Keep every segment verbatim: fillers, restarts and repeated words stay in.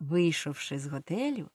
Вийшовши з готелю,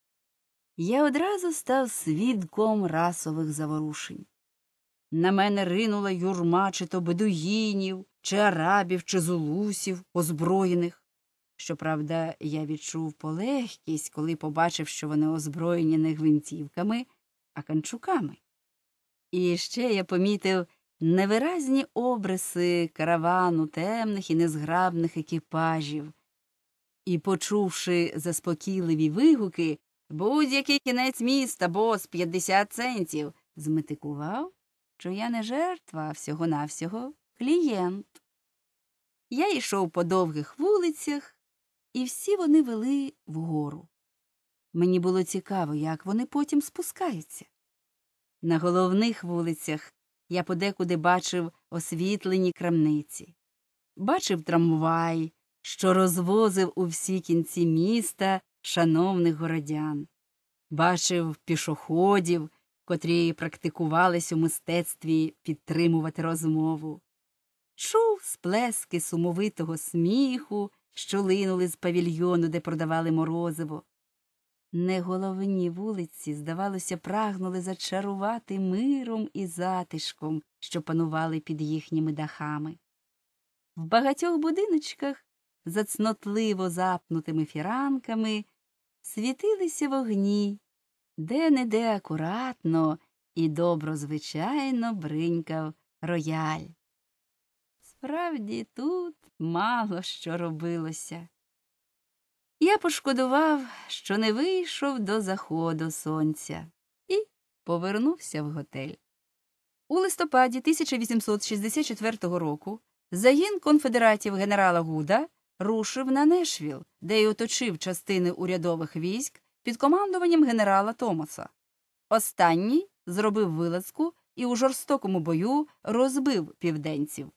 я одразу став свідком расових заворушень. На мене ринула юрма чи то бедуїнів, чи арабів, чи зулусів, озброєних. Щоправда, я відчув полегкість, коли побачив, що вони озброєні не гвинтівками, а канчуками. І ще я помітив невиразні обриси каравану темних і незграбних екіпажів. І, почувши заспокійливі вигуки, «Будь-який кінець міста, бос, п'ятдесят центів», зметикував, що я не жертва, а всього-навсього клієнт. Я йшов по довгих вулицях, і всі вони вели вгору. Мені було цікаво, як вони потім спускаються. На головних вулицях я подекуди бачив освітлені крамниці. Бачив трамвай, що розвозив у всі кінці міста шановних городян. Бачив пішоходів, котрі практикувались у мистецтві підтримувати розмову. Чув сплески сумовитого сміху, що линули з павільйону, де продавали морозиво. Неголовні вулиці, здавалося, прагнули зачарувати миром і затишком, що панували під їхніми дахами. В багатьох будиночках, за цнотливо запнутими фіранками, світилися вогні, де-не-де акуратно і доброзвичайно бринькав рояль. Справді, тут мало що робилося. Я пошкодував, що не вийшов до заходу сонця, і повернувся в готель. У листопаді тисяча вісімсот шістдесят четвертого року загін конфедератів генерала Гуда рушив на Нешвіл, де й оточив частини урядових військ під командуванням генерала Томаса. Останній зробив вилазку і у жорстокому бою розбив південців.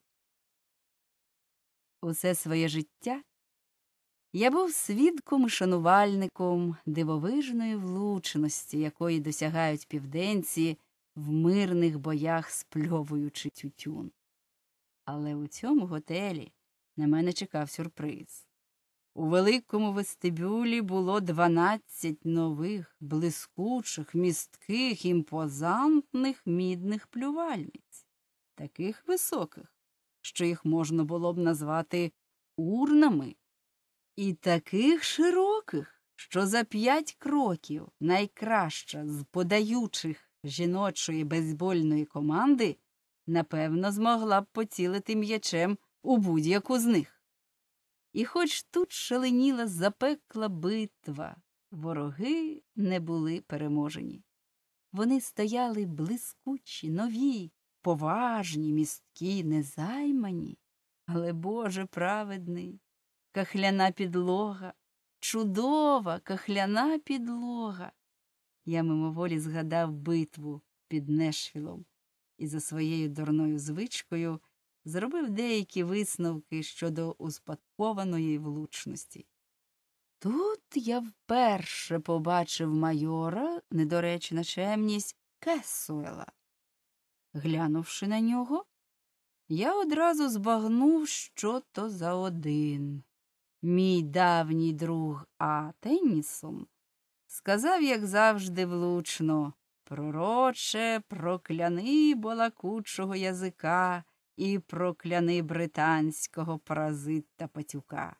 Усе своє життя я був свідком і шанувальником дивовижної влучності, якої досягають південці в мирних боях, спльовуючи тютюн. Але у цьому готелі на мене чекав сюрприз. У великому вестибюлі було дванадцять нових, блискучих, містких, імпозантних мідних плювальниць, таких високих, що їх можна було б назвати урнами, і таких широких, що за п'ять кроків найкраща з подаючих жіночої бейсбольної команди напевно змогла б поцілити м'ячем у будь-яку з них. І хоч тут шаленіла запекла битва, вороги не були переможені. Вони стояли блискучі, нові, поважні, місткі, незаймані, але, Боже праведний, кахляна підлога, чудова кахляна підлога. Я мимоволі згадав битву під Нешвілом і за своєю дурною звичкою зробив деякі висновки щодо успадкованої влучності. Тут я вперше побачив майора, недоречна чемність, Кесуела. Глянувши на нього, я одразу збагнув, що то за один. Мій давній друг А. Теннісон сказав, як завжди, влучно: «Пророче, прокляни балакучого язика і прокляни британського паразита патюка».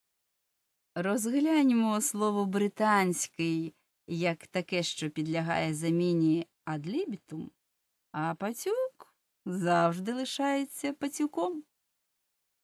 Розгляньмо слово «британський» як таке, що підлягає заміні «ad libitum», а патюк завжди лишається патюком.